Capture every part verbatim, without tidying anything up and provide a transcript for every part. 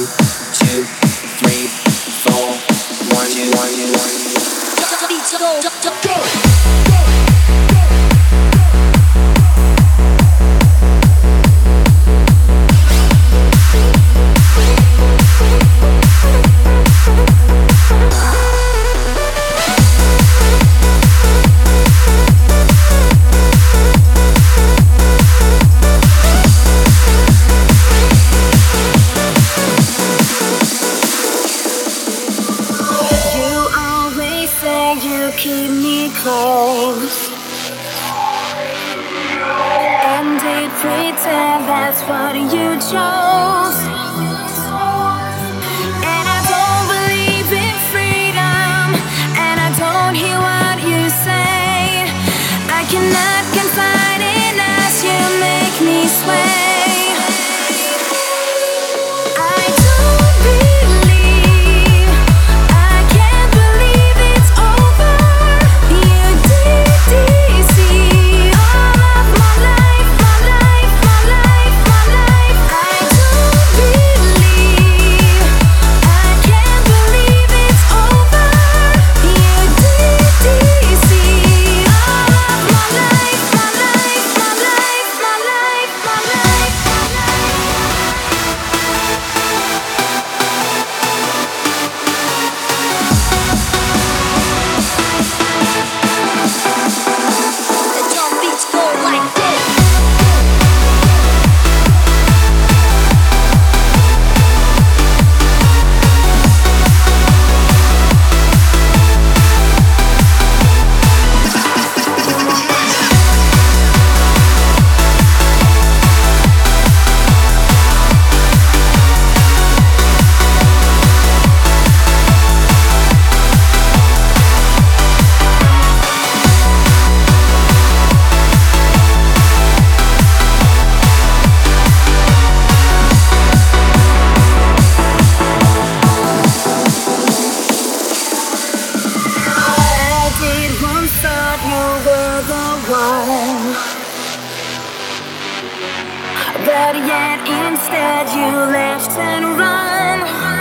two, three, four. One, two, one, two, one. Go, go, go. You keep me close, and they pretend that's what you chose. And I don't believe in freedom, and I don't hear what you say. I cannot confide in us, you make me sway. But yet instead you left and run.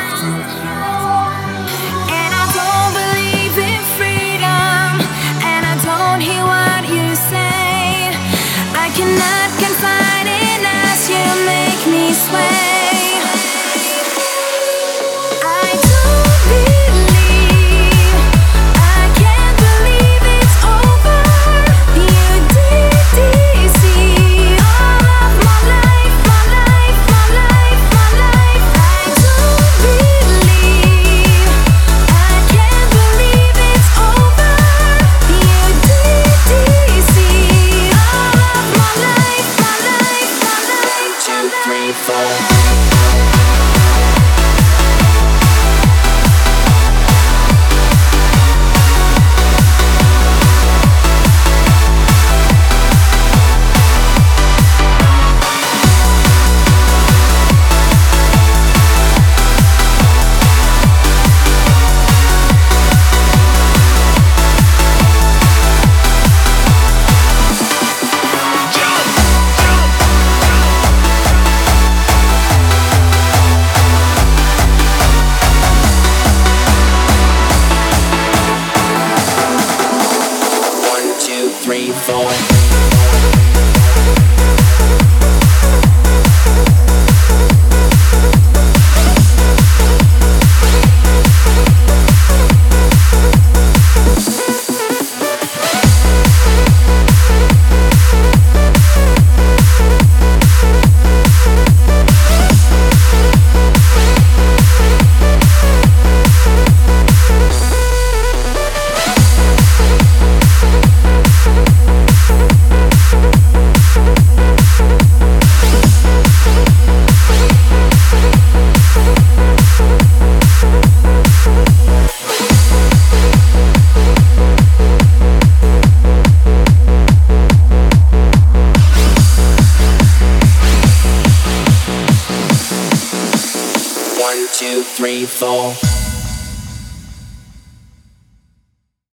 And I don't believe in freedom, and I don't hear what you say. I cannot confide in us, you make me sway. Three, four. One, two, three, four.